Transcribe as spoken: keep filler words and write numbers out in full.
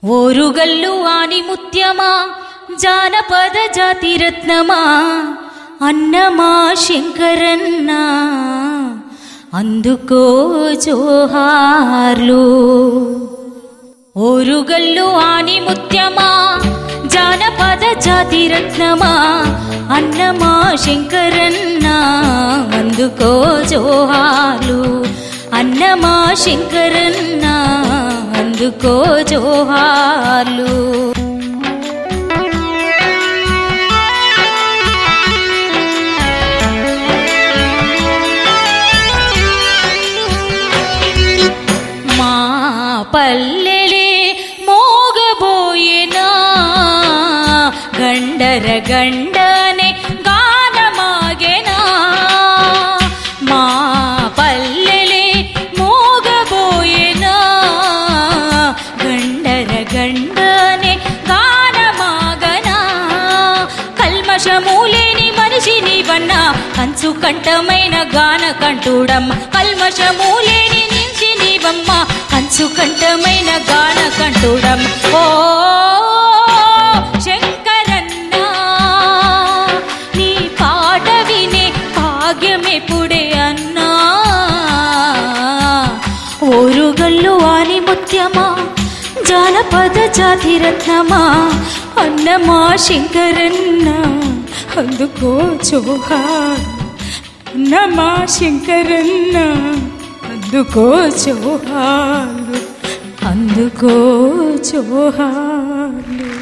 ఓరుగల్లు ఆని ముత్యమా జానపద జాతి రత్నమా అన్నమా శంకరన్న అందుకో జోహార్లు. ఓరుగల్లు ఆని ముత్యమా జానపద జాతి రత్నమా అన్నమా శంకరన్న అందుకో జోహార్లు. అన్నమా శంకరన్న అందుకో జోహార్లు. మా పల్లెలే మోగబోయేనా గండర గండనే గానమాగేనా. మా పల్లెలే మోగబోయేనా గండర గండనే గానమాగనా. కల్మషమూలేని మనిషిని వన్నా కంచు కంఠమైన గాన కంఠుడమ్మ. కల్మషమూలేని నించిని వమ్మ కంచు కంఠమైన గాన కంఠుడమ్మ. ఓ శంకరన్న నీ పాట వినే భాగ్యమెప్పుడే అన్నా. ఓరుగల్లు ఆని ముత్యమా జానపద జాతి రత్నమా అన్నమా శంకరన్న అందుకో జోహార్. అన్నమా శంకరన్న అందుకో జోహార్లు అందుకో జోహార్లు.